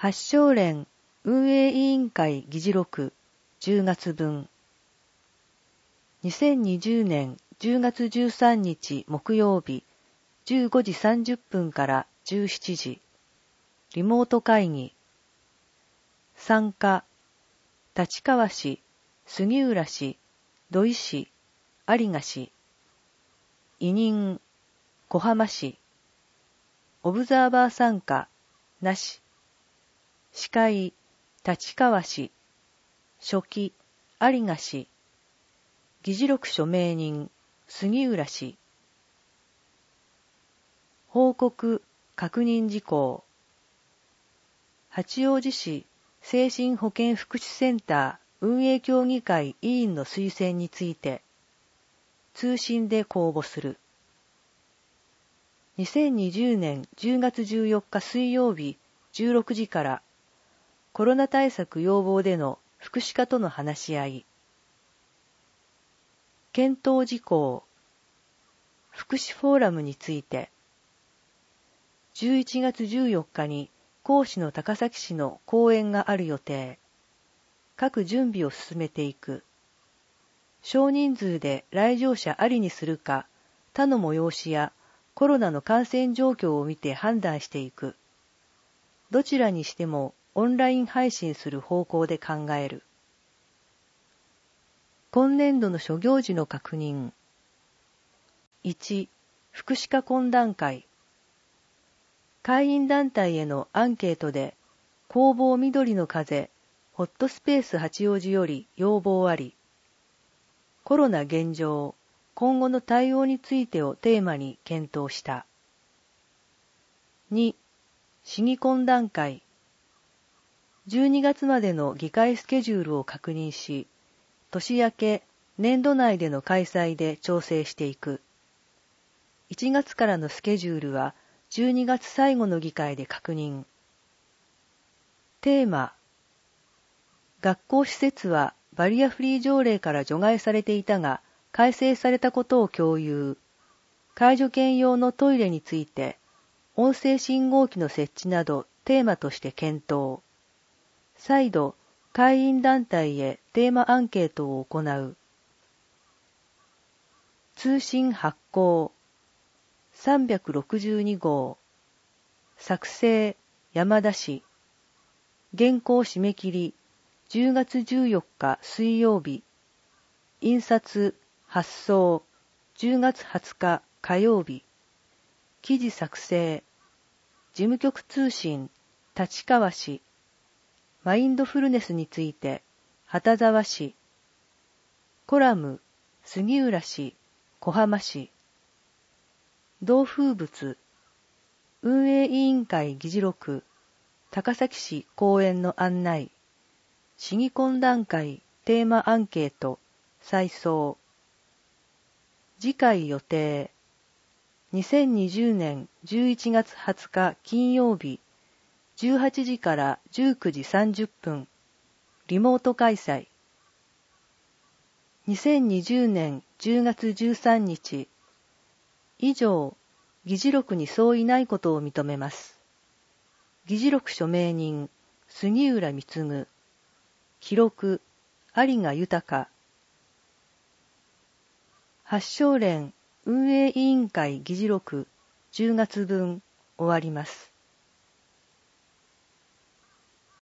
発症連運営委員会議事録10月分。2020年10月13日木曜日15時30分から17時。リモート会議。参加、立川市、杉浦市、土井市、有賀市。委任、小浜市。オブザーバー参加、なし。司会、立川市。書記、有賀市。議事録署名人、杉浦市。報告、確認事項。八王子市精神保健福祉センター運営協議会委員の推薦について、通信で公募する。2020年10月14日水曜日16時から、コロナ対策要望での福祉課との話し合い。検討事項。福祉フォーラムについて、11月14日に甲府の高崎市の講演がある予定。各準備を進めていく。少人数で来場者ありにするか、他の催しやコロナの感染状況を見て判断していく。どちらにしてもオンライン配信する方向で考える。今年度の諸行事の確認。1、福祉課懇談会。会員団体へのアンケートで、工房緑の風、ホットスペース八王子より要望あり。コロナ現状、今後の対応についてをテーマに検討した。2、市議懇談会。12月までの議会スケジュールを確認し、年明け、年度内での開催で調整していく。1月からのスケジュールは12月最後の議会で確認。テーマ。学校施設はバリアフリー条例から除外されていたが、改正されたことを共有。介助犬用のトイレについて、音声信号機の設置などテーマとして検討。再度、会員団体へテーマアンケートを行う。通信発行。362号。作成、山田市。原稿締め切り、10月14日水曜日。印刷、発送、10月20日火曜日。記事作成。事務局通信、立川市。マインドフルネスについて、畑沢市。コラム、杉浦市、小浜市。同風物。運営委員会議事録。高崎市講演の案内。市議懇談会テーマアンケート。再送。次回予定。2020年11月20日金曜日。18時から19時30分。リモート開催。2020年10月13日。以上、議事録に相違ないことを認めます。議事録署名人、杉浦貢。記録、有賀豊。発症連運営委員会議事録10月分終わります。